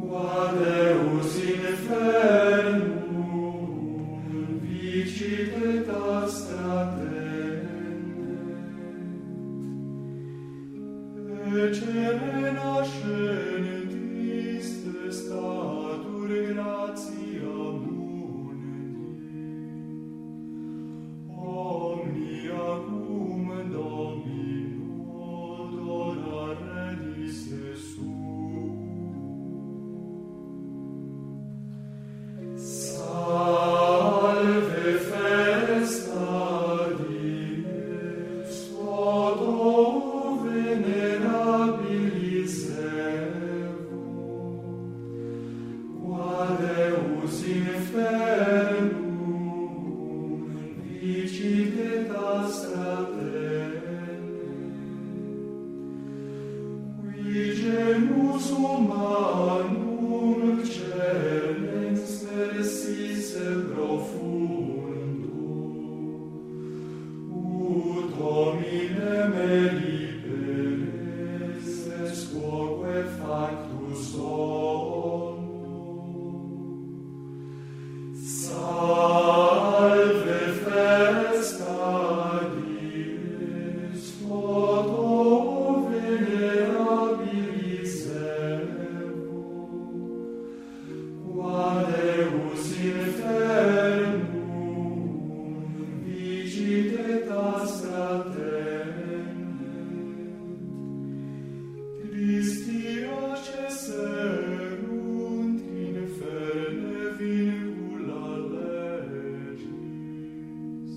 Deus infernum vicit ece renascentis statur gratia mundi, omnia cum Domino donare disse Salve festa dies, modo venerabilis evo, qua Deus infernum vicit et astra qui genus humanum celens versis profundo, ut hominem liberes quoque factus homo. Salve festa dies, modo venerabilis evo, qua Deus infernum vicit et astra Christia cesserunt inferne vincula legis,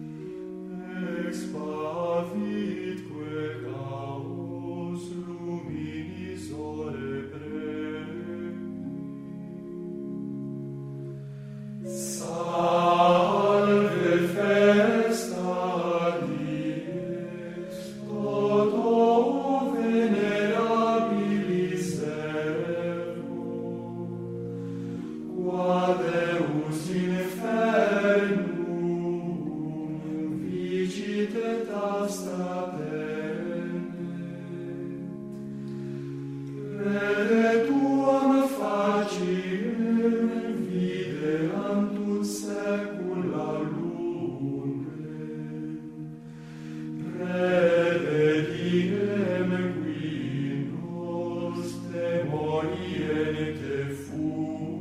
expavitque caos luminis ore Salve festa dies, toto venerabilis evo, qua Deus infernum vicit et astra Rede tuam faciem videant ut secula lungem, Prevediem qui nos temoriente fuit,